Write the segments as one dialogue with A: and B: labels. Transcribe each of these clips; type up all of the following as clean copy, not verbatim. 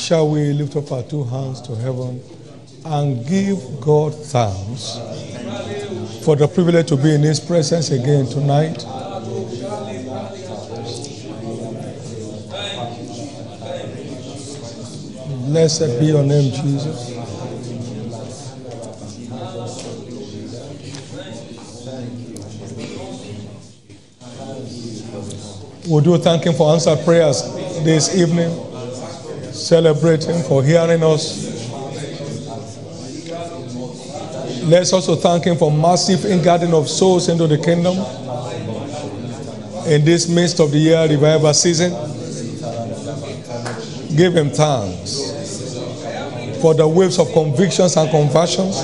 A: Shall we lift up our two hands to heaven and give God thanks for the privilege to be in His presence again tonight? Blessed be your name, Jesus. We do thank Him for answered prayers this evening. Celebrate Him for hearing us. Let's also thank Him for massive ingathering of souls into the kingdom in this midst of the year revival season. Give Him thanks for the waves of convictions and conversions.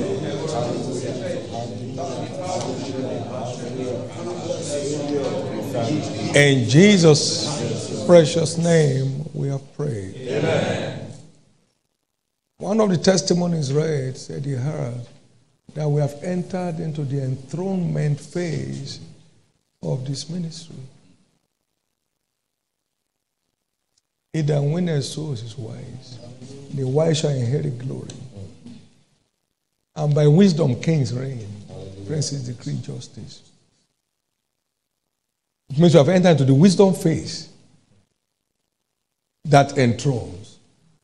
A: In Jesus' precious name we have prayed. Amen. One of the testimonies read said he heard that we have entered into the enthronement phase of this ministry. He that winneth souls is wise. The wise shall inherit glory. And by wisdom kings reign. Princes decree justice. It means we have entered into the wisdom phase that enthrones.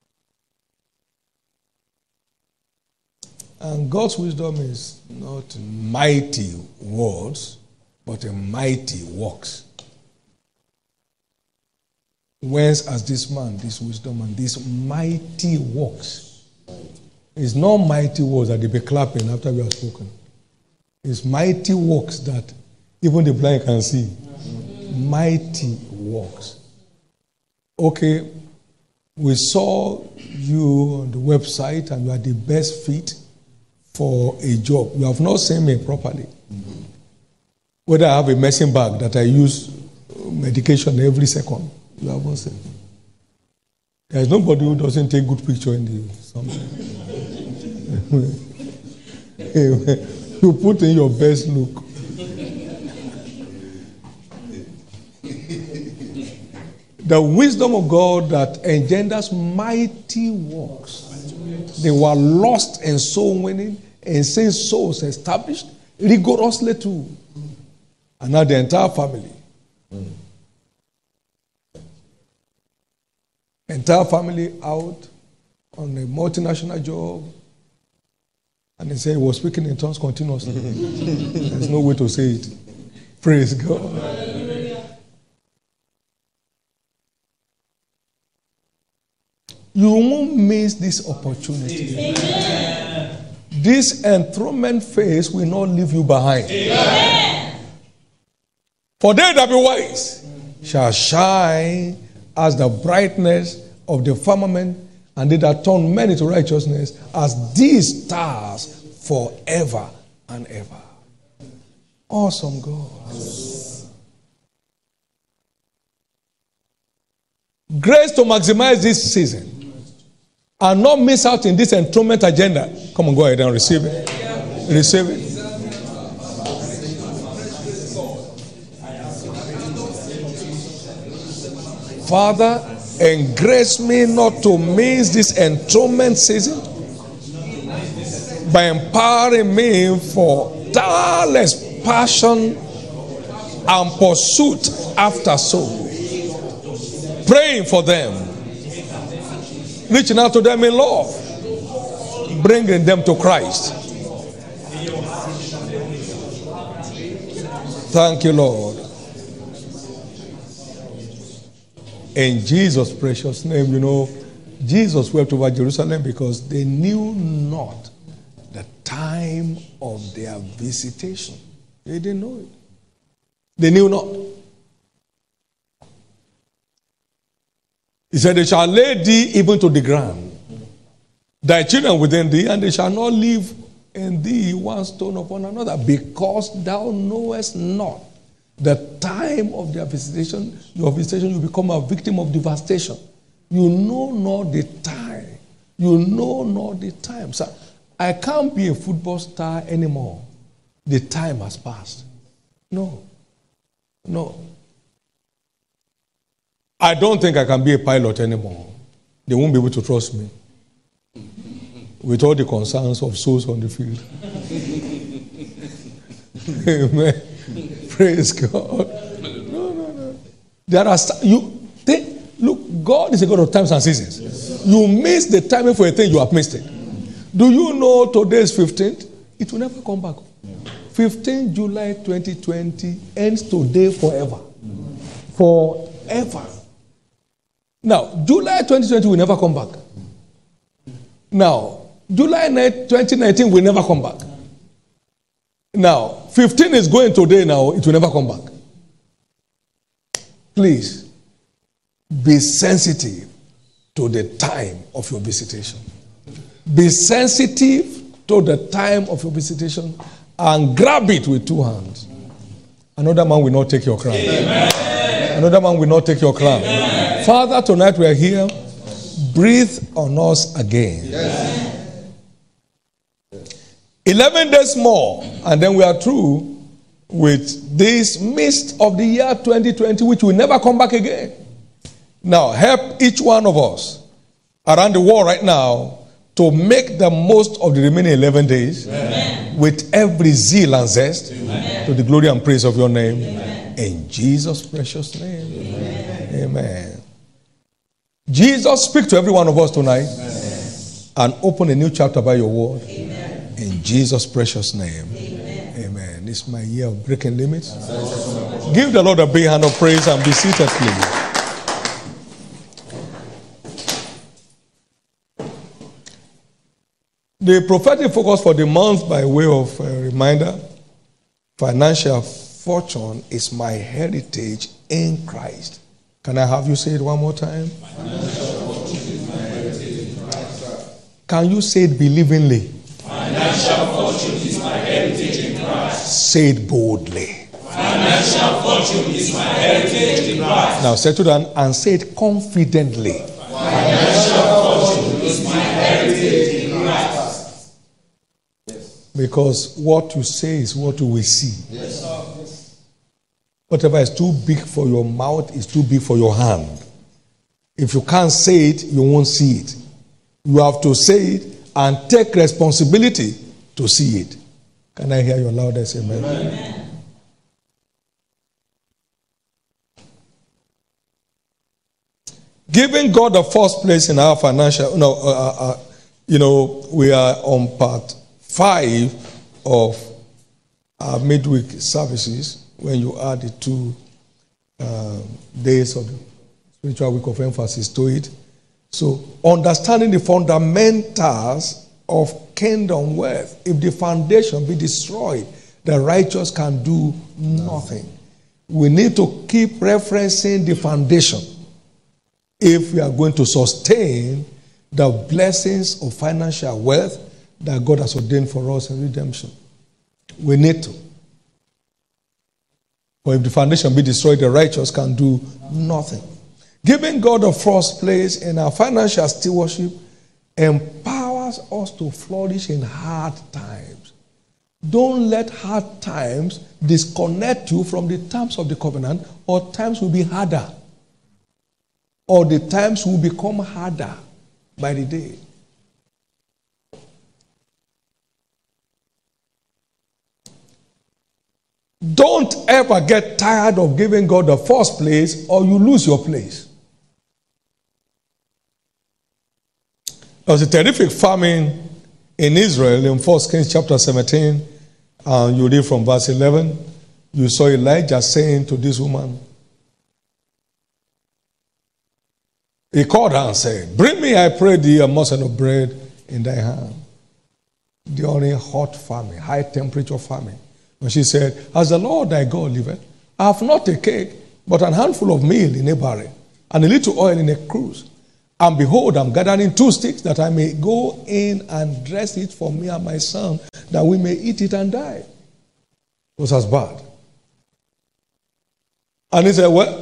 A: And God's wisdom is not mighty words, but a mighty works. Whence has this man this wisdom and these mighty works? It's not mighty words that they be clapping after we have spoken. It's mighty works that even the blind can see. Mighty works. Okay, we saw you on the website and you are the best fit for a job. You have not seen me properly. Whether I have a medicine bag that I use medication every second. You haven't seen. There is nobody who doesn't take good picture in the something. You put in your best look. The wisdom of God that engenders mighty works. They were lost in soul winning and seeing souls established rigorously too. And now the entire family. Entire family out on a multinational job. And he said he was speaking in tongues continuously. There's no way to say it. Praise God. You won't miss this opportunity. Amen. This enthronement phase will not leave you behind. Amen. For they that be wise shall shine as the brightness of the firmament, and they that turn many to righteousness as these stars forever and ever. Awesome God. Grace to maximize this season and not miss out in this enthronement agenda. Come on, go ahead and receive it. Receive it. Father, engrace me not to miss this enthronement season by empowering me for tireless passion and pursuit after souls. Praying for them, reaching out to them in love, bringing them to Christ. Thank you, Lord. In Jesus' precious name, you know, Jesus wept over Jerusalem because they knew not the time of their visitation. They didn't know it. They knew not. He said, they shall lay thee even to the ground, thy children within thee, and they shall not leave in thee one stone upon another, because thou knowest not the time of their visitation. Your visitation, you become a victim of devastation. You know not the time. You know not the time. So I can't be a football star anymore. The time has passed. No. No. I don't think I can be a pilot anymore. they won't be able to trust me with all the concerns of souls on the field. Amen. Praise God. No. There are look, God is a God of times and seasons. Yes. You miss the timing for a thing, you have missed it. Do you know today is 15th? It will never come back. 15 July 2020 ends today forever. Forever. Now, July 2020 will never come back. Now, July 2019 will never come back. Now, 15 is going today now, it will never come back. Please, be sensitive to the time of your visitation. Be sensitive to the time of your visitation and grab it with two hands. Another man will not take your crown. Amen. Another man will not take your crown. Amen. Father, tonight we are here. Breathe on us again. Yes. 11 days more, and then we are through with this mist of the year 2020, which will never come back again. Now, help each one of us around the world right now to make the most of the remaining 11 days. Amen. With every zeal and zest. Amen. To the glory and praise of your name. Amen. In Jesus' precious name. Amen. Amen. Jesus, speak to every one of us tonight. Amen. And open a new chapter by your word. Amen. In Jesus' precious name. Amen. Amen. This is my year of breaking limits. Amen. Give the Lord a big hand of praise and be seated, please. The prophetic focus for the month, by way of a reminder, financial fortune is my heritage in Christ. Can I have you say it one more time? Financial fortune is my heritage in Christ. Can you say it believingly? Financial fortune is my heritage in Christ. Say it boldly. Financial fortune is my heritage in Christ. Now settle down and say it confidently. Financial fortune is my heritage in Christ. Because what you say is what you will see. Yes. Whatever is too big for your mouth is too big for your hand. If you can't say it, you won't see it. You have to say it and take responsibility to see it. Can I hear your loudest amen? Amen. Giving God the first place in our financial, we are on part 5 of our midweek services when you add the 2 days of the spiritual week of emphasis to it. So, understanding the fundamentals of kingdom wealth. If the foundation be destroyed, the righteous can do nothing. We need to keep referencing the foundation if we are going to sustain the blessings of financial wealth that God has ordained for us in redemption. We need to. For if the foundation be destroyed, the righteous can do nothing. Giving God the first place in our financial stewardship empowers us to flourish in hard times. Don't let hard times disconnect you from the terms of the covenant, or times will be harder. Or the times will become harder by the day. Don't ever get tired of giving God the first place, or you lose your place. There was a terrific famine in Israel in 1 Kings chapter 17. And you read from verse 11. You saw Elijah saying to this woman, he called her and said, "Bring me, I pray thee, a morsel of bread in thy hand." During hot famine, high temperature famine. And she said, "As the Lord thy God liveth, I have not a cake, but an handful of meal in a barrel, and a little oil in a cruse. And behold, I'm gathering 2 sticks, that I may go in and dress it for me and my son, that we may eat it and die." It was as bad. And he said, "Well,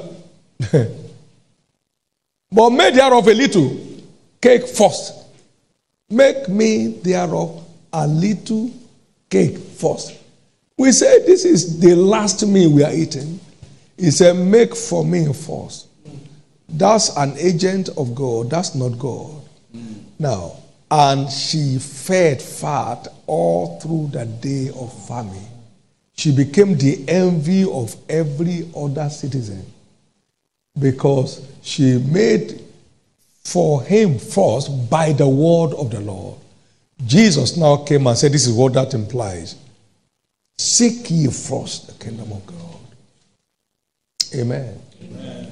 A: but make thereof a little cake first. Make me thereof a little cake first." We say this is the last meal we are eating. He said, "Make for me first." That's an agent of God. That's not God. Now, and she fed fat all through the day of famine. She became the envy of every other citizen because she made for him first by the word of the Lord. Jesus now came and said, this is what that implies. Seek ye first the kingdom of God. Amen. Amen.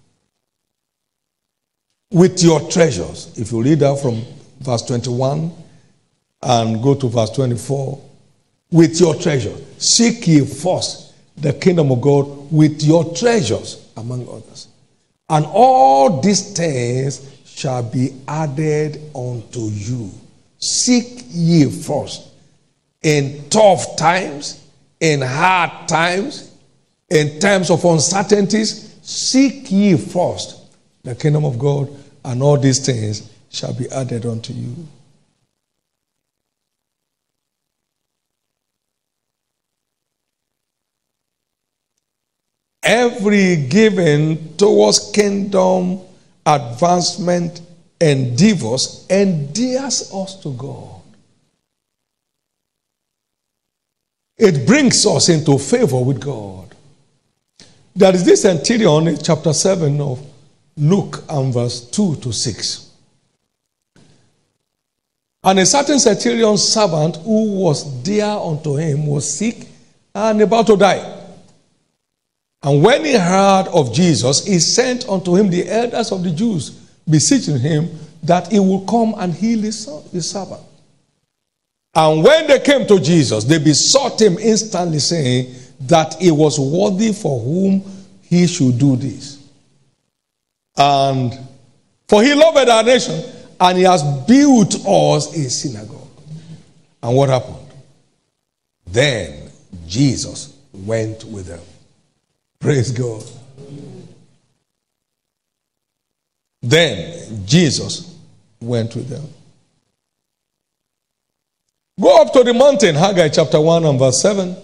A: With your treasures. If you read that from verse 21 and go to verse 24. With your treasures. Seek ye first the kingdom of God with your treasures, among others. And all these things shall be added unto you. Seek ye first. In tough times, in hard times, in times of uncertainties, seek ye first the kingdom of God, and all these things shall be added unto you. Every giving towards kingdom advancement endeavors endears us to God. It brings us into favor with God. There is this centurion in chapter 7 of Luke and verse 2 to 6. And a certain centurion servant who was dear unto him was sick and about to die. And when he heard of Jesus, he sent unto him the elders of the Jews, beseeching him that he would come and heal his servant. And when they came to Jesus, they besought him instantly, saying that he was worthy for whom he should do this. And for he loved our nation, and he has built us a synagogue. And what happened? Then Jesus went with them. Praise God. Then Jesus went with them. Go up to the mountain, Haggai chapter 1 and verse 7.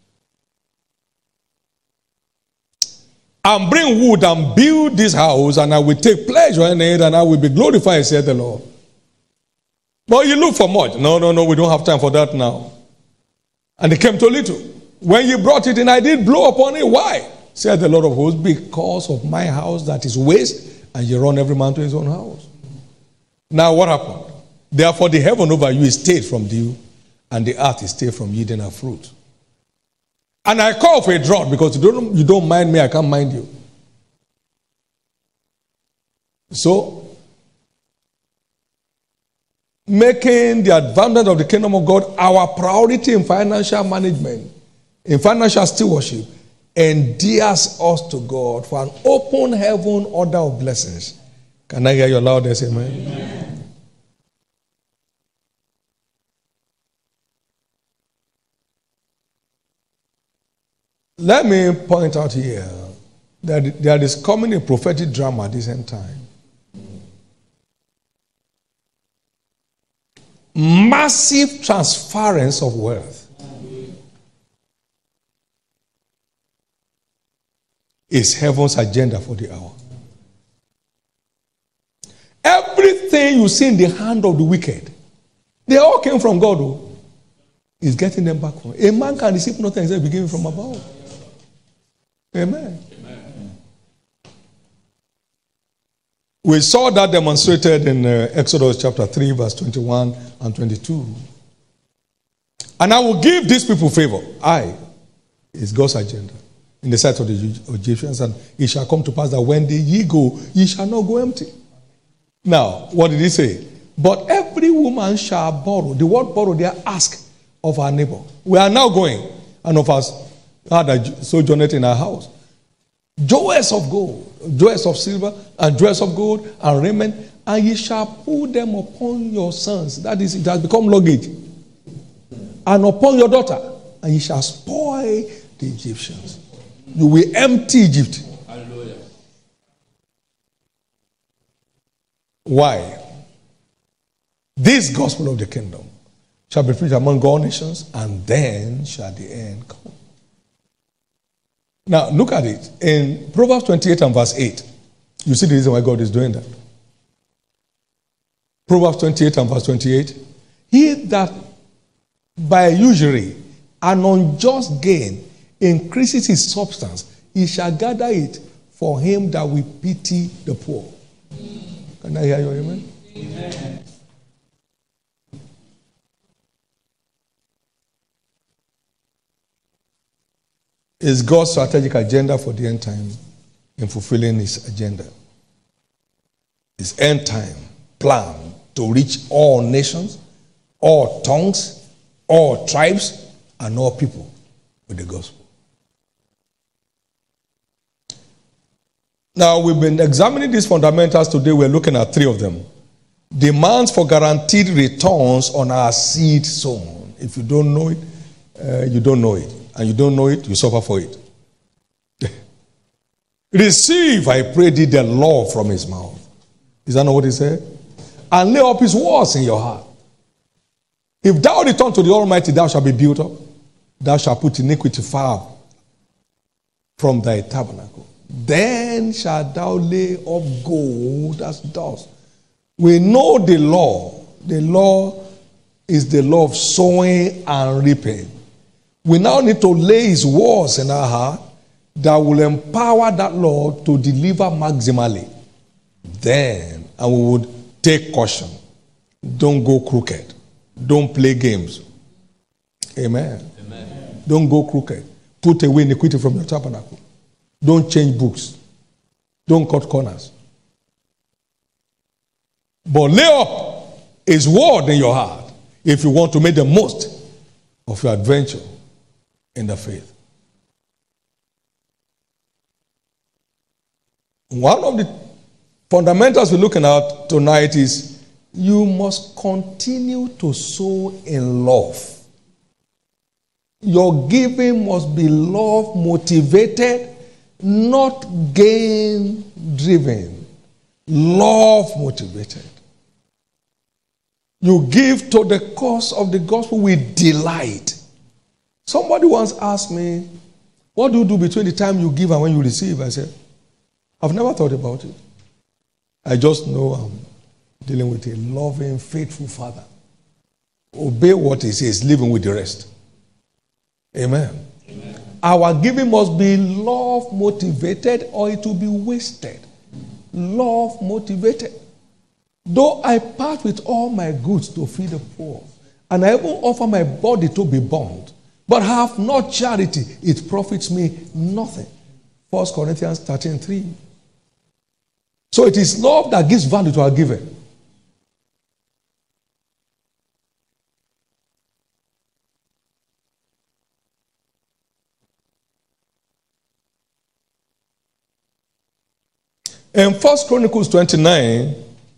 A: And bring wood and build this house, and I will take pleasure in it, and I will be glorified, said the Lord. But you look for much. No, we don't have time for that now. And they came to little. When you brought it in, I did blow upon it. Why? Said the Lord of hosts, because of my house that is waste, and you run every man to his own house. Now what happened? Therefore the heaven over you is stayed from dew, and the earth is stayed from yielding her fruit. And I call for a drought, because you don't mind me, I can't mind you. So, making the advancement of the kingdom of God our priority in financial management, in financial stewardship, endears us to God for an open heaven order of blessings. Can I hear your loudest amen? Amen. Let me point out here that there is coming a prophetic drama at this end time. Massive transference of wealth is heaven's agenda for the hour. Everything you see in the hand of the wicked, they all came from God. Who is getting them back from. A man can receive nothing except be given from above. Amen. Amen. We saw that demonstrated in Exodus chapter 3, verse 21 and 22. And I will give these people favor. Is God's agenda in the sight of the Egyptians, and it shall come to pass that when ye go, ye shall not go empty. Now, what did he say? But every woman shall borrow. The word borrow there, ask of our neighbor. We are now going, and of us that sojourned in our house. Jewels of gold, jewels of silver, and jewels of gold, and raiment, and ye shall put them upon your sons. That is, it has become luggage. And upon your daughter, and ye shall spoil the Egyptians. You will empty Egypt. Hallelujah. Why? This gospel of the kingdom shall be preached among all nations, and then shall the end come. Now, look at it. In Proverbs 28 and verse 8, You see the reason why God is doing that. Proverbs 28 and verse 28. He that by usury and unjust gain increases his substance, he shall gather it for him that will pity the poor. Can I hear you, amen? Amen. Is God's strategic agenda for the end time in fulfilling his agenda. His end time plan to reach all nations, all tongues, all tribes, and all people with the gospel. Now, we've been examining these fundamentals today. We're looking at 3 of them. Demands for guaranteed returns on our seed sown. If you don't know it, you don't know it. And you don't know it, you suffer for it. Receive, I pray thee, the law from his mouth. Is that not what he said? And lay up his words in your heart. If thou return to the Almighty, thou shalt be built up. Thou shalt put iniquity far from thy tabernacle. Then shalt thou lay up gold as dust. We know the law. The law is the law of sowing and reaping. We now need to lay his words in our heart that will empower that law to deliver maximally. Then, and we would take caution. Don't go crooked. Don't play games. Amen. Amen. Don't go crooked. Put away iniquity from your tabernacle. Don't change books. Don't cut corners. But lay up his word in your heart if you want to make the most of your adventure in the faith. One of the fundamentals we're looking at tonight is you must continue to sow in love. Your giving must be love motivated, not gain driven. Love motivated. You give to the cause of the gospel with delight. Somebody once asked me, what do you do between the time you give and when you receive? I said, I've never thought about it. I just know I'm dealing with a loving, faithful Father. Obey what he says, living with the rest. Amen. Amen. Our giving must be love motivated or it will be wasted. Love motivated. Though I part with all my goods to feed the poor, and I even offer my body to be burned, but have not charity, it profits me nothing. 1 Corinthians 13:3. So it is love that gives value to our giving. In 1 Chronicles 29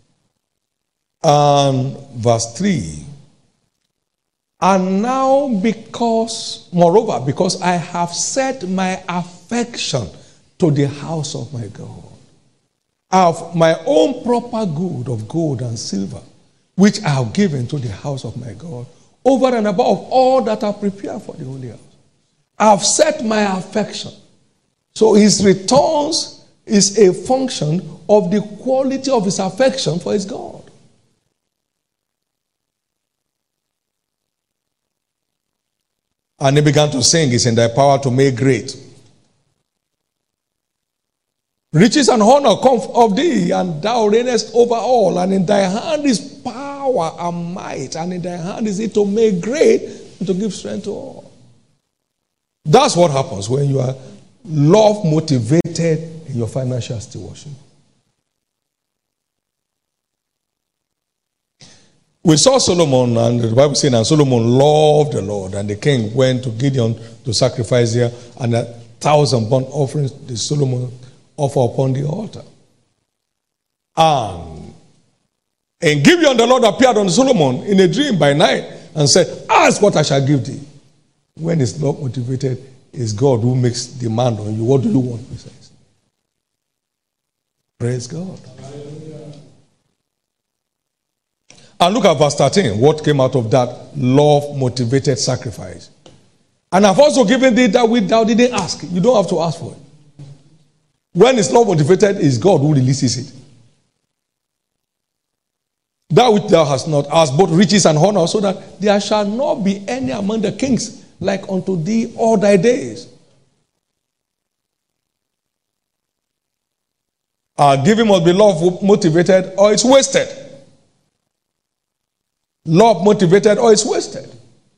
A: and verse 3, and now moreover, because I have set my affection to the house of my God, I have my own proper good of gold and silver, which I have given to the house of my God, over and above all that are prepared for the holy house. I have set my affection. So his returns is a function of the quality of his affection for his God. And he began to sing, it's in thy power to make great. Riches and honor come of thee, and thou reignest over all, and in thy hand is power and might, and in thy hand is it to make great and to give strength to all. That's what happens when you are love motivated in your financial stewardship. We saw Solomon, and the Bible says, and Solomon loved the Lord, and the king went to Gideon to sacrifice there, and 1,000 burnt offerings did Solomon offer upon the altar. And in Gibeon, the Lord appeared unto Solomon in a dream by night and said, ask what I shall give thee. When it's love motivated, it's God who makes demand on you. What do you want? He says. Praise God. And look at verse 13. What came out of that love-motivated sacrifice? And I've also given thee that which thou didn't ask. You don't have to ask for it. When it's love motivated, it's God who releases it. That which thou hast not, as both riches and honor, so that there shall not be any among the kings like unto thee all thy days. Our giving must be love motivated or it's wasted. Love motivated or it's wasted.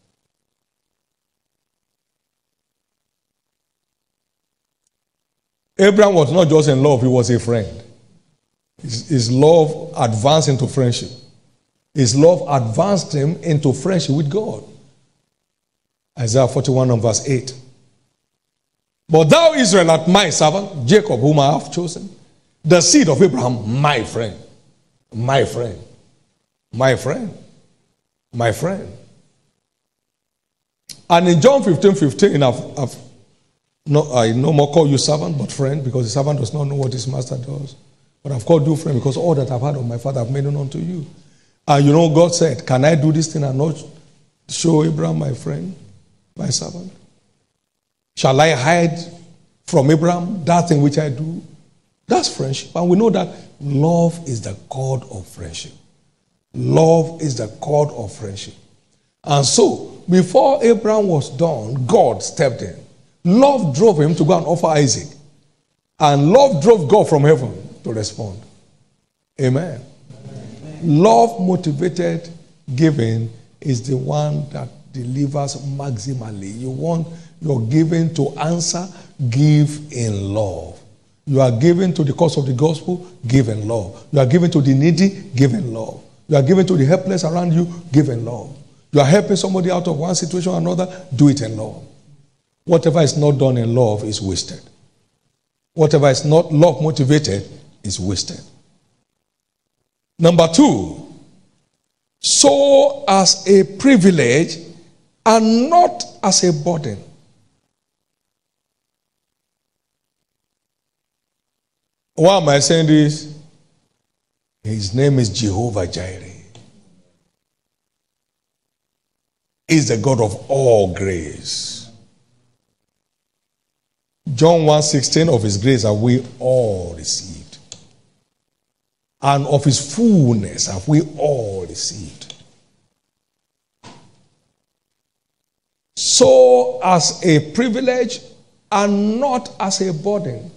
A: Abraham was not just in love, he was a friend. His love advanced into friendship. His love advanced him into friendship with God. Isaiah 41 and verse 8. But thou, Israel, art my servant, Jacob, whom I have chosen, the seed of Abraham, my friend. My friend. My friend. My friend. And in John 15:15, I no more call you servant, but friend, because the servant does not know what his master does. But I've called you friend, because all that I've heard of my Father I've made known unto you. And you know, God said, can I do this thing and not show Abraham my friend, my servant? Shall I hide from Abraham that thing which I do? That's friendship. And we know that love is the cord of friendship. Love is the cord of friendship. And so, before Abraham was done, God stepped in. Love drove him to go and offer Isaac. And love drove God from heaven to respond. Amen. Amen. Love motivated giving is the one that delivers maximally. You want your giving to answer, give in love. You are giving to the cause of the gospel, give in love. You are giving to the needy, give in love. You are giving to the helpless around you, give in love. You are helping somebody out of one situation or another, do it in love. Whatever is not done in love is wasted. Whatever is not love motivated is wasted. Number 2, sow as a privilege and not as a burden. Why am I saying this? His name is Jehovah Jireh. He's the God of all grace. John 1:16, of his grace have we all received. And of his fullness have we all received. So as a privilege and not as a burden.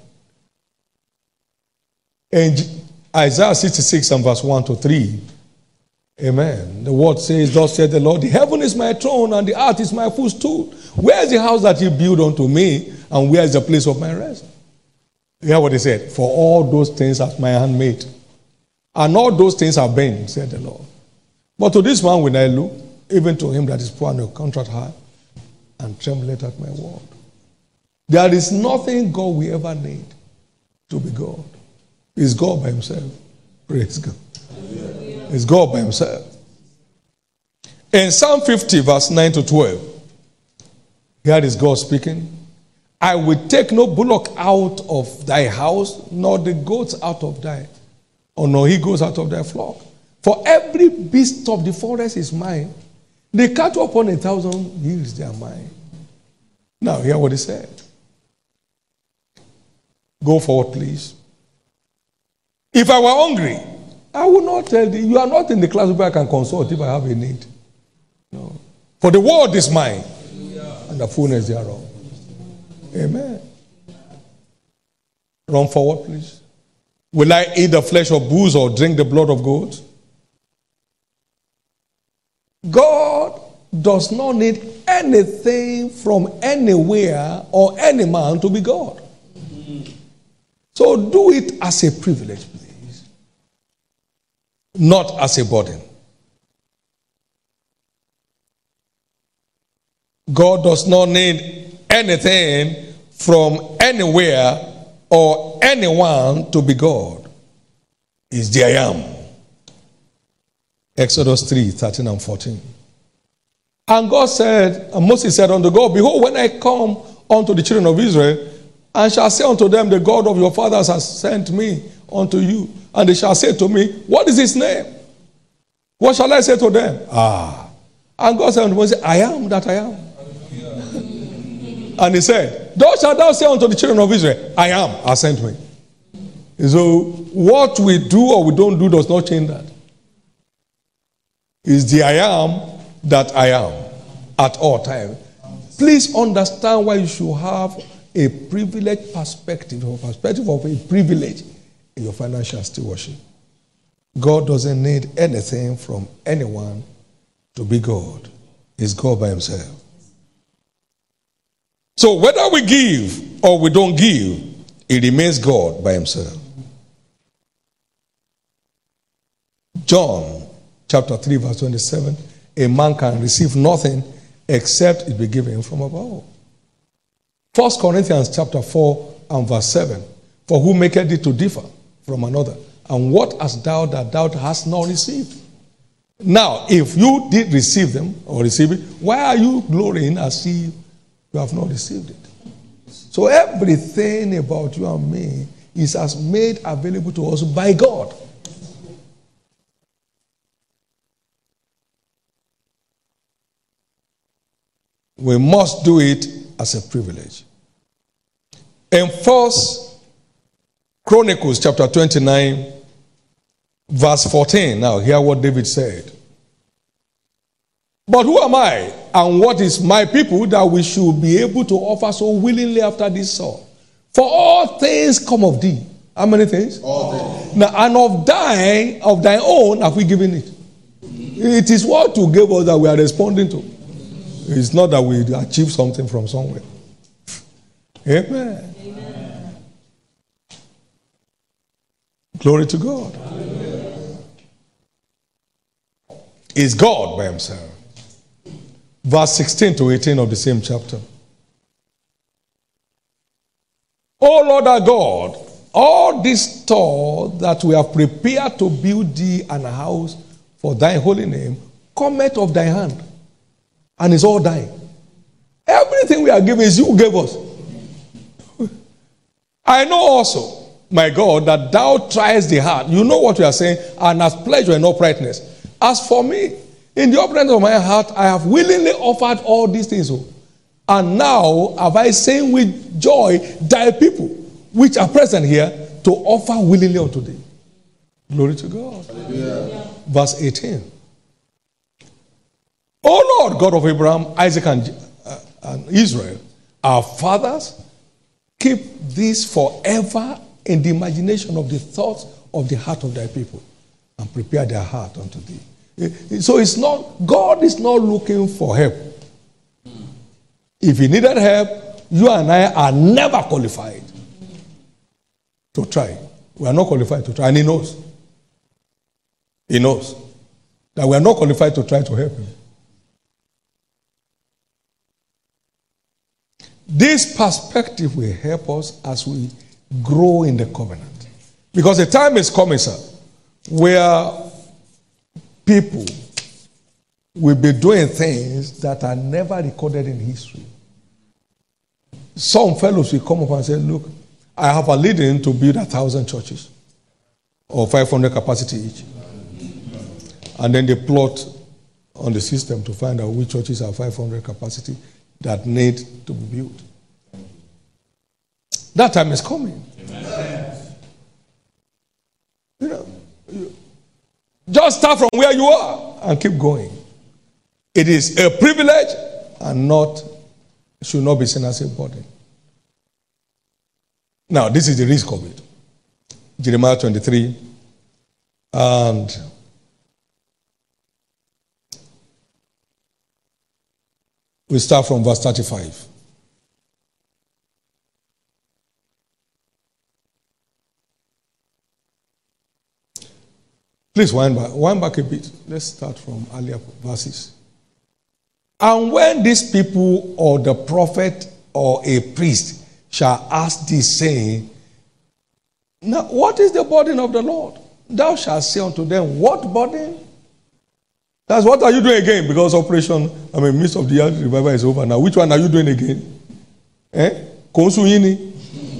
A: In Isaiah 66 and verse 1 to 3, amen. The word says, thus said the Lord, the heaven is my throne and the earth is my footstool. Where is the house that you built unto me, and where is the place of my rest? You hear what he said? For all those things hath my hand made, and all those things have been, said the Lord. But to this man will I look, even to him that is poor and a contrite heart, and trembleth at my word. There is nothing God will ever need to be God. He's God by himself. Praise God. He's God by himself. In Psalm 50, verse 9 to 12, here is God speaking. I will take no bullock out of thy house, nor the goats out of thy, or nor he goes out of thy flock. For every beast of the forest is mine. The cattle upon 1,000 hills, they are mine. Now, hear what he said. Go forward, please. If I were hungry, I would not tell thee. You are not in the class where I can consult if I have a need. No. For the world is mine, and the fullness thereof. Amen. Run forward, please. Will I eat the flesh of bulls or drink the blood of goats? God does not need anything from anywhere or any man to be God. So do it as a privilege, please. Not as a burden. God does not need anything from anywhere or anyone to be God. Is the I am. Exodus 3, 13 and 14. And God said, and Moses said unto God, behold, when I come unto the children of Israel, and shall say unto them, the God of your fathers has sent me unto you. And they shall say to me, what is his name? What shall I say to them? And God said unto Moses, I am that I am. And he said, thus shalt thou say unto the children of Israel, I am, has sent me. So what we do or we don't do does not change that. It's the I am that I am at all times. Please understand why you should have a privileged perspective, or perspective of a privilege in your financial stewardship. God doesn't need anything from anyone to be God. He's God by himself. So whether we give or we don't give, he remains God by himself. John chapter 3 verse 27, a man can receive nothing except it be given from above. 1 Corinthians chapter 4 and verse 7, for who maketh thee to differ from another? And what hast thou that thou hast not received? Now, if you did receive them or receive it, why are you glorying as if you have not received it? So everything about you and me is as made available to us by God. We must do it as a privilege. In 1 Chronicles chapter 29, verse 14, now hear what David said. But who am I, and what is my people, that we should be able to offer so willingly after this sort? For all things come of thee. How many things?
B: All things.
A: Now, and of thine own have we given it. It is what you gave us that we are responding to. It's not that we achieve something from somewhere. Amen. Amen. Glory to God. Amen. Is God by himself. Verse 16 to 18 of the same chapter. O Lord our God, all this store that we have prepared to build thee an house for thy holy name cometh of thy hand, and is all thine. Everything we are given is you who gave us. I know also, my God, that thou triest the heart. You know what we are saying, and as pleasure and uprightness. As for me, in the uprightness of my heart, I have willingly offered all these things. And now have I seen with joy thy people, which are present here, to offer willingly unto thee. Glory to God. Hallelujah. Verse 18. O Lord, God of Abraham, Isaac, and Israel, our fathers, keep this forever in the imagination of the thoughts of the heart of thy people, and prepare their heart unto thee. So it's not, God is not looking for help. If he needed help, you and I are never qualified to try. We are not qualified to try, and he knows. He knows that we are not qualified to try to help him. This perspective will help us as we grow in the covenant. Because the time is coming, sir, where people will be doing things that are never recorded in history. Some fellows will come up and say, look, I have a leading to build 1,000 churches or 500 capacity each. And then they plot on the system to find out which churches have 500 capacity that need to be built. That time is coming. Amen. You know, just start from where you are and keep going. It is a privilege and should not be seen as a burden. Now, this is the risk of it. Jeremiah 23 and we start from verse 35. Please wind back a bit. Let's start from earlier verses. And when these people or the prophet or a priest shall ask thee, saying, now what is the burden of the Lord? Thou shalt say unto them, what burden? That's what are you doing again? Because midst of the year revival is over now. Which one are you doing again? Konsuyini.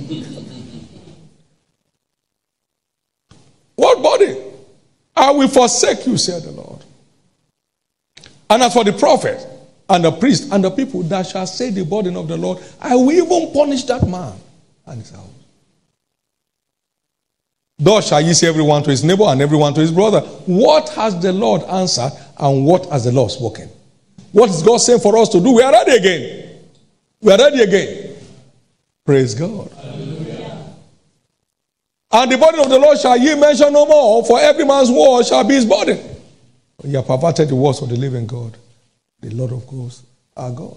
A: What burden? I will forsake you, said the Lord. And as for the prophet and the priest and the people that shall say the burden of the Lord, I will even punish that man and his house. Thus shall ye say everyone to his neighbor and everyone to his brother. What has the Lord answered and what has the Lord spoken? What is God saying for us to do? We are ready again. We are ready again. Praise God. Hallelujah. And the burden of the Lord shall ye mention no more, for every man's word shall be his burden. You have perverted the words of the living God, the Lord of hosts, our God.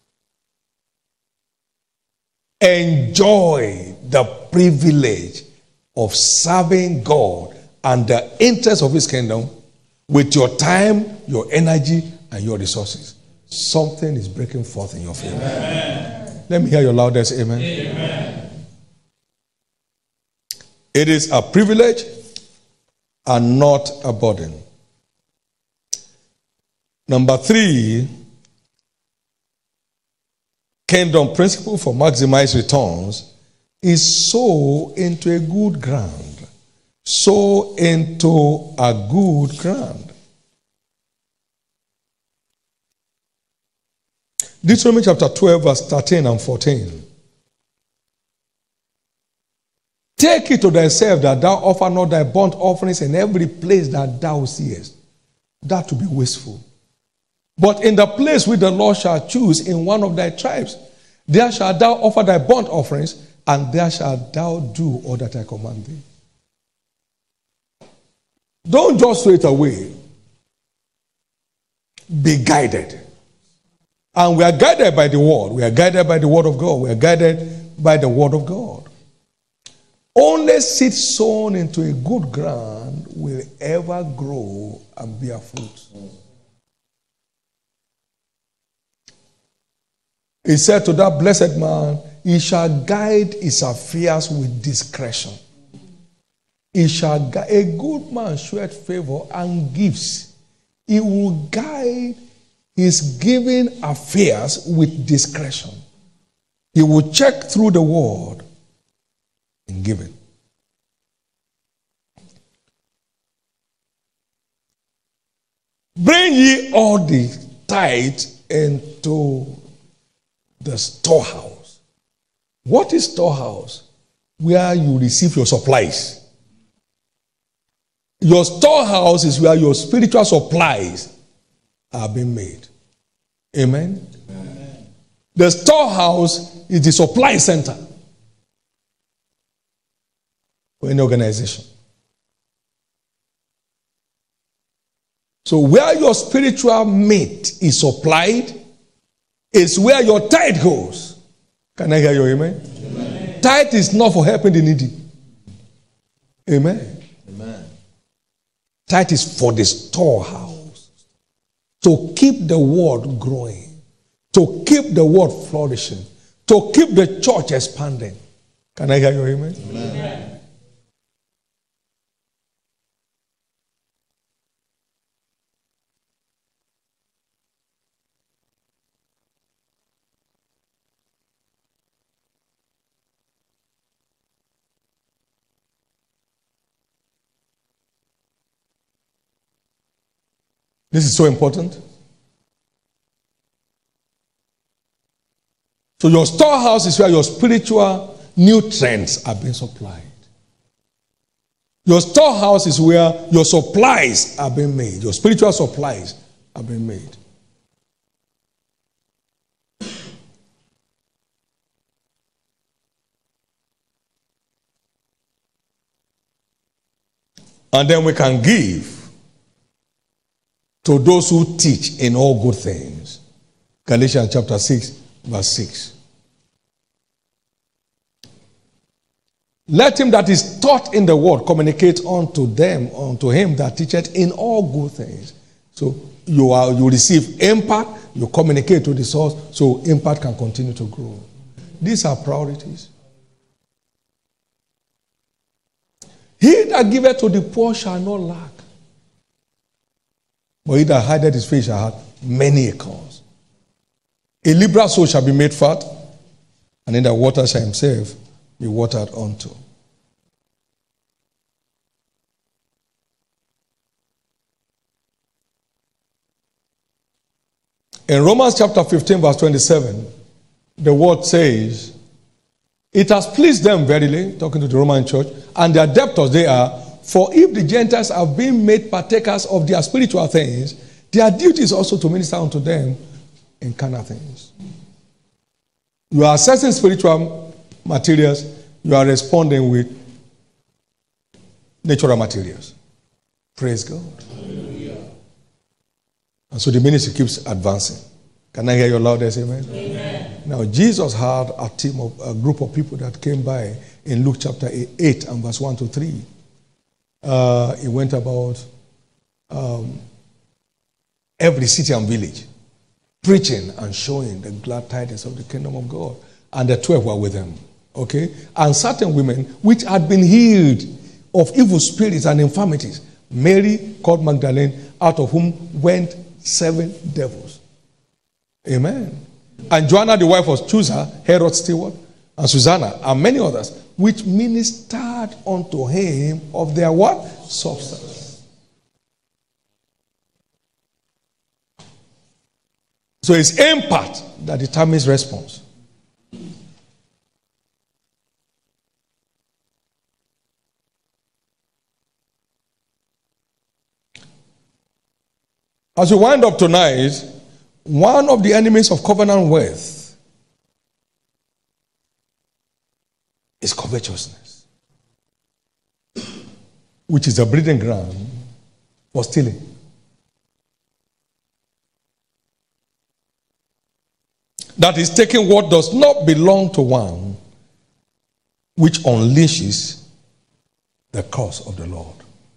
A: Enjoy the privilege of serving God and the interest of his kingdom with your time, your energy, and your resources. Something is breaking forth in your favor. Amen. Let me hear your loudest amen. Amen. It is a privilege and not a burden. Number 3, kingdom principle for maximized returns is sow into a good ground. Sow into a good ground. Deuteronomy chapter 12, verse 13 and 14. Take it to thyself that thou offer not thy burnt offerings in every place that thou seest, that to be wasteful. But in the place which the Lord shall choose in one of thy tribes, there shalt thou offer thy burnt offerings, and there shalt thou do all that I command thee. Don't just throw it away. Be guided. And we are guided by the word. We are guided by the word of God. We are guided by the word of God. Only seed sown into a good ground will ever grow and bear fruit. He said to that blessed man, he shall guide his affairs with discretion. He shall guide. A good man showeth favor and gives. He will guide his giving affairs with discretion. He will check through the word in giving. Bring ye all the tithe into the storehouse. What is storehouse? Where you receive your supplies. Your storehouse is where your spiritual supplies are being made. Amen? Amen. The storehouse is the supply center for any organization. So where your spiritual meat is supplied is where your tithe goes. Can I hear your amen? Amen. Tithe is not for helping the needy. Amen. Amen. Tithe is for the storehouse. To keep the word growing. To keep the word flourishing. To keep the church expanding. Can I hear your amen? Amen. This is so important. So your storehouse is where your spiritual nutrients are being supplied. Your storehouse is where your supplies are being made. Your spiritual supplies are being made. And then we can give to those who teach in all good things. Galatians chapter 6, verse 6. Let him that is taught in the word communicate unto him that teacheth in all good things. So you receive impact, you communicate to the source, so impact can continue to grow. These are priorities. He that giveth to the poor shall not lack. But he that hideth his face shall have many a cause. A liberal soul shall be made fat, and in the water shall himself be watered unto. In Romans chapter 15, verse 27, the word says, It has pleased them verily, talking to the Roman church, and their debtors they are, for if the Gentiles have been made partakers of their spiritual things, their duty is also to minister unto them in carnal things. You are assessing spiritual materials, you are responding with natural materials. Praise God. Hallelujah. And so the ministry keeps advancing. Can I hear your loudest amen? Amen. Now Jesus had a group of people that came by in Luke chapter 8 and verse 1 to 3. He went about every city and village, preaching and showing the glad tidings of the kingdom of God. And the 12 were with him. Okay? And certain women which had been healed of evil spirits and infirmities, Mary called Magdalene, out of whom went 7 devils. Amen. And Joanna, the wife of Chuza, Herod's steward, and Susanna, and many others, which ministered unto him of their what? Substance. So it's impact that determines response. As we wind up tonight, one of the enemies of covenant wealth is covetousness, which is a breeding ground for stealing. That is taking what does not belong to one, which unleashes the curse of the Lord.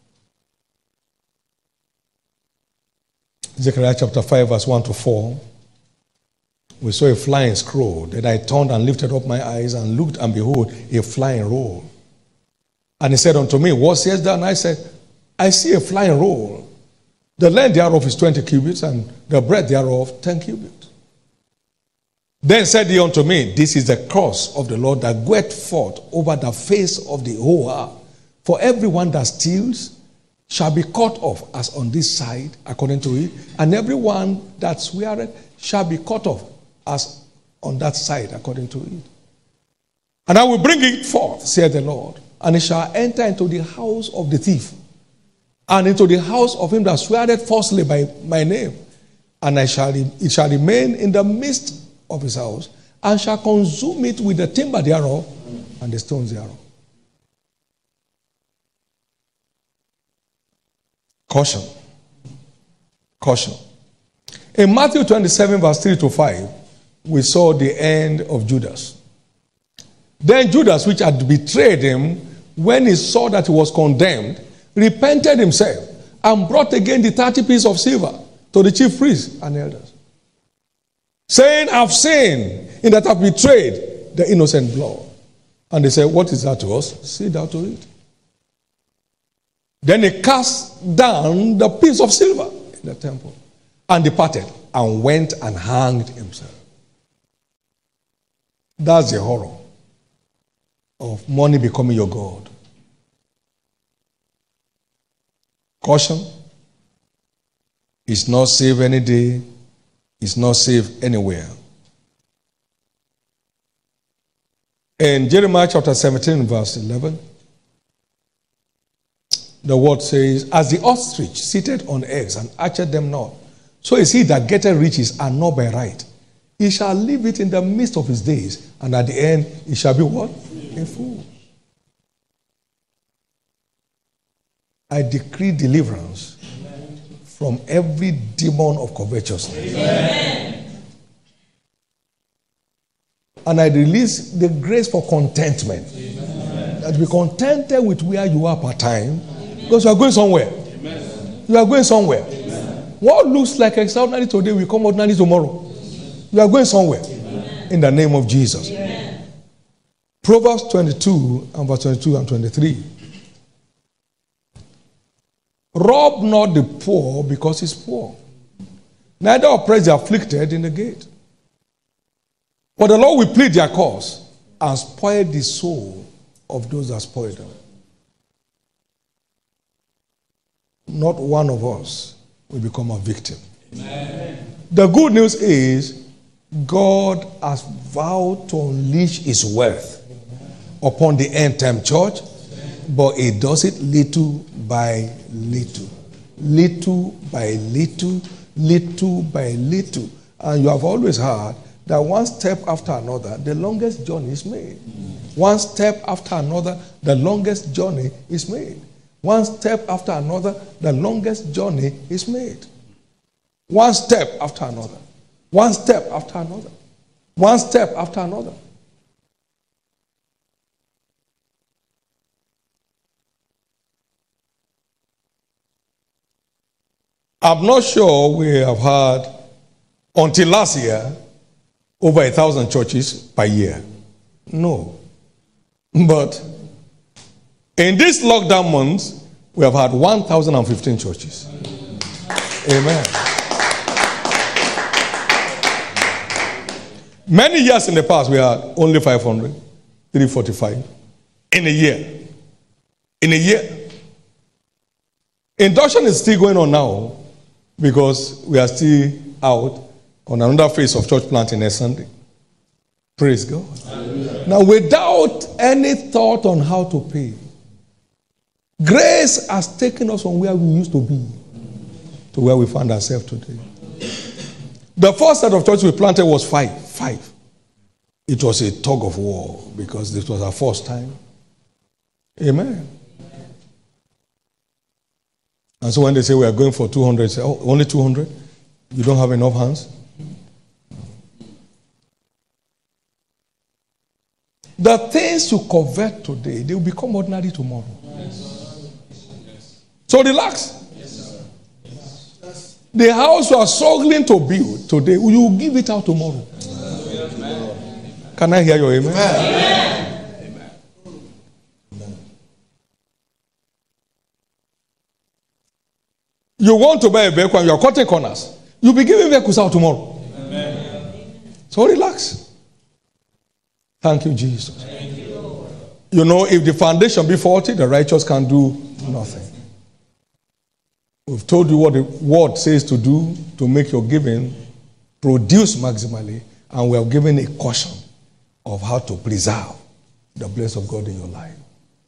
A: Zechariah chapter 5 verse 1 to 4. We saw a flying scroll. Then I turned and lifted up my eyes and looked, and behold, a flying roll. And he said unto me, what sayest thou? And I said, I see a flying roll. The length thereof is 20 cubits, and the breadth thereof 10 cubits. Then said he unto me, this is the curse of the Lord that goeth forth over the face of the whole earth. For everyone that steals shall be cut off as on this side, according to it, and everyone that sweareth shall be cut off as on that side, according to it. And I will bring it forth, saith the Lord, and it shall enter into the house of the thief, and into the house of him that sweareth falsely by my name, and it shall remain in the midst of his house, and shall consume it with the timber thereof and the stones thereof. Caution. Caution. In Matthew 27 verse 3 to 5, we saw the end of Judas. Then Judas, which had betrayed him, when he saw that he was condemned, repented himself and brought again the 30 pieces of silver to the chief priests and elders, saying, I've sinned in that I've betrayed the innocent blood. And they said, what is that to us? See thou to it. Then he cast down the piece of silver in the temple and departed and went and hanged himself. That's the horror of money becoming your God. Caution. It's not safe any day. It's not safe anywhere. In Jeremiah chapter 17 verse 11, the word says, as the ostrich seated on eggs and hatcheth them not, so is he that getteth riches and not by right. He shall leave it in the midst of his days, and at the end he shall be what? A fool. I decree deliverance from every demon of covetousness. Amen. And I release the grace for contentment. Amen. That be contented with where you are part time. Because you are going somewhere. Amen. You are going somewhere. Amen. What looks like extraordinary today will come ordinary tomorrow. You are going somewhere. Amen. In the name of Jesus. Amen. Proverbs 22 and verse 22 and 23. Rob not the poor because he's poor, neither oppress the afflicted in the gate. For the Lord will plead their cause and spoil the soul of those that spoil them. Not one of us will become a victim. Amen. The good news is God has vowed to unleash his wealth upon the end time church, but it does it little by little. Little by little, little by little. And you have always heard that one step after another, the longest journey is made. One step after another, the longest journey is made. One step after another, the longest journey is made. One step after another. One step after another. One step after another. I'm not sure we have had, until last year, over 1,000 churches per year. No. But in this lockdown months, we have had 1,015 churches. Amen. Many years in the past, we had only 500, 345 in a year. In a year. Induction is still going on now because we are still out on another phase of church planting next Sunday. Praise God. Hallelujah. Now, without any thought on how to pay, grace has taken us from where we used to be to where we find ourselves today. The first set of churches we planted was five. It was a tug of war because this was our first time. Amen. And so when they say we are going for 200, say, oh, only 200? You don't have enough hands? The things you covet today, they will become ordinary tomorrow. Yes. So relax. Yes, the house you are struggling to build today, you will give it out tomorrow. Amen. Can I hear your amen? Amen. Amen. You want to buy a vehicle and you are cutting corners. You'll be giving vehicles out tomorrow. Amen. So relax. Thank you, Jesus. Thank you, Lord. You know, if the foundation be faulty, the righteous can do nothing. We've told you what the word says to do to make your giving produce maximally, and we have given a caution of how to preserve the blessing of God in your life.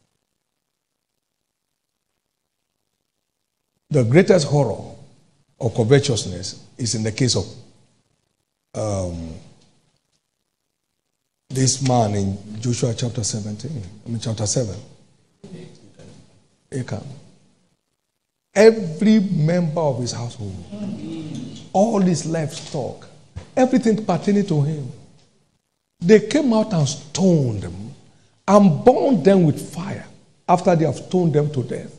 A: The greatest horror of covetousness is in the case of this man in Joshua chapter 7. Achan. Every member of his household, all his livestock, everything pertaining to him, they came out and stoned them and burned them with fire after they have stoned them to death.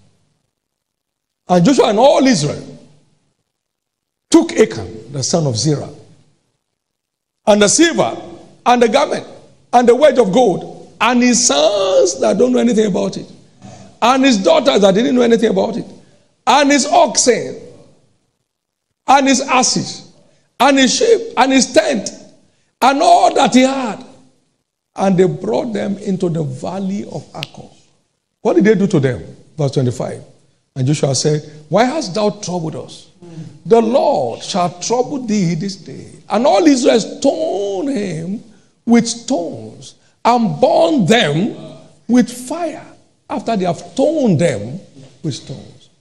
A: And Joshua and all Israel took Achan, the son of Zerah, and the silver, and the garment, and the wedge of gold, and his sons that don't know anything about it, and his daughters that didn't know anything about it, and his oxen, and his asses, and his sheep, and his tent, and all that he had. And they brought them into the valley of Achor. What did they do to them? Verse 25. And Joshua said, why hast thou troubled us? The Lord shall trouble thee this day. And all Israel stoned him with stones and burned them with fire after they have stoned them with stones.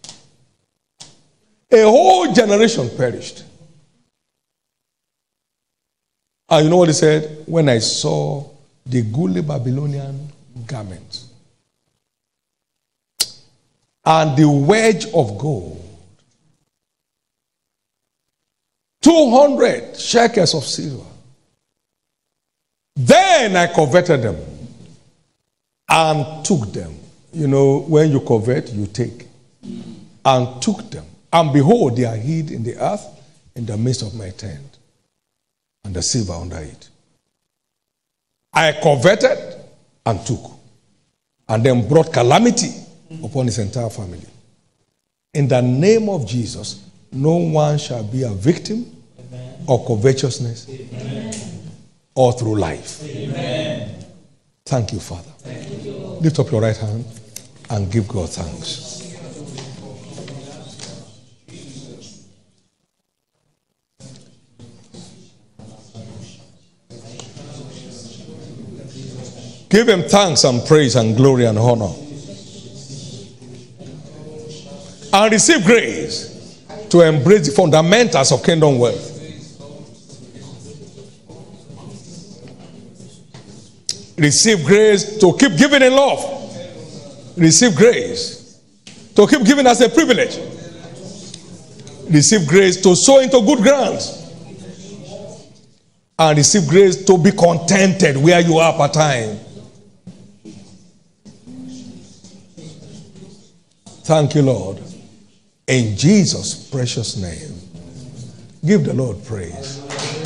A: A whole generation perished. And you know what he said? When I saw the goodly Babylonian garment and the wedge of gold, 200 shekels of silver, then I coveted them and took them. You know, when you covet, you take. And took them. And behold, they are hid in the earth in the midst of my tent, and the silver under it. I coveted and took, and then brought calamity upon his entire family. In the name of Jesus, no one shall be a victim of covetousness or through life. Amen. Thank you, Father. Thank you, Lord. Lift up your right hand and give God thanks. Give him thanks and praise and glory and honor. And receive grace to embrace the fundamentals of kingdom wealth. Receive grace to keep giving in love. Receive grace to keep giving as a privilege. Receive grace to sow into good grounds. And receive grace to be contented where you are part time. Thank you, Lord. In Jesus' precious name. Give the Lord praise.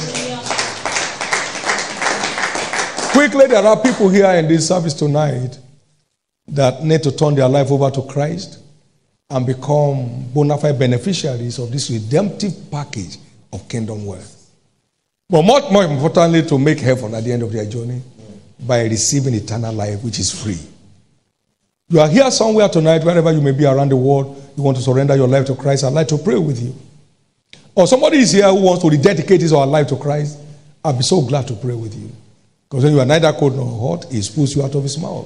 A: Quickly, there are people here in this service tonight that need to turn their life over to Christ and become bona fide beneficiaries of this redemptive package of kingdom wealth. But much more importantly, to make heaven at the end of their journey by receiving eternal life, which is free. You are here somewhere tonight, wherever you may be around the world, you want to surrender your life to Christ. I'd like to pray with you. Or somebody is here who wants to rededicate his or her life to Christ. I'll be so glad to pray with you. Because when you are neither cold nor hot, he spills you out of his mouth.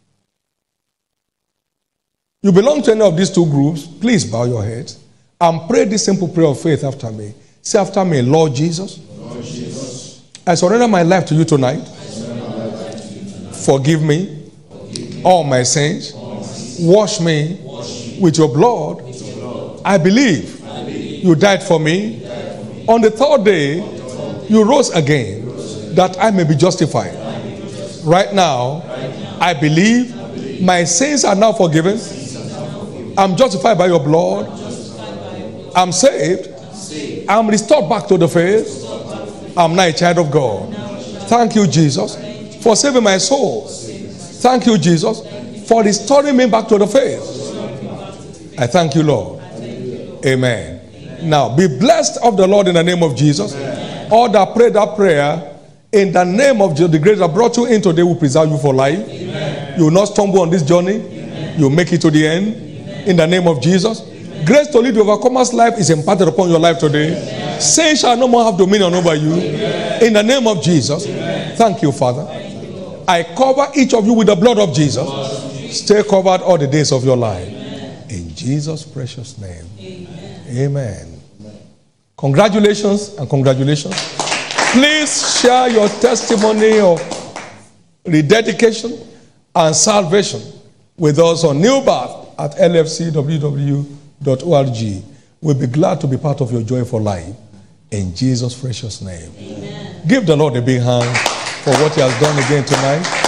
A: You belong to any of these two groups, please bow your head and pray this simple prayer of faith after me. Say after me, Lord Jesus, I surrender my life to you tonight. Forgive me all my sins. Wash me with your blood. I believe you died for me. On the third day, you rose again that I may be justified. Right now, I believe my sins are now forgiven. I'm justified by your blood. I'm saved. I'm restored back to the faith. I'm now a child of God. Thank you, Jesus, for saving my soul. Thank you, Jesus, for restoring me back to the faith. I thank you, Lord. Amen. Now, be blessed of the Lord in the name of Jesus. All that pray that prayer in the name of the grace that brought you in today will preserve you for life. You will not stumble on this journey. You will make it to the end. In the name of Jesus. Grace to lead the overcomer's life is imparted upon your life today. Sin shall no more have dominion over you. In the name of Jesus. Thank you, Father. I cover each of you with the blood of Jesus. Stay covered all the days of your life. In Jesus' precious name. Amen. Congratulations and congratulations. Please share your testimony of rededication and salvation with us on New Birth at lfcww.org. We'll be glad to be part of your joy for life. In Jesus' precious name. Amen. Give the Lord a big hand for what he has done again tonight.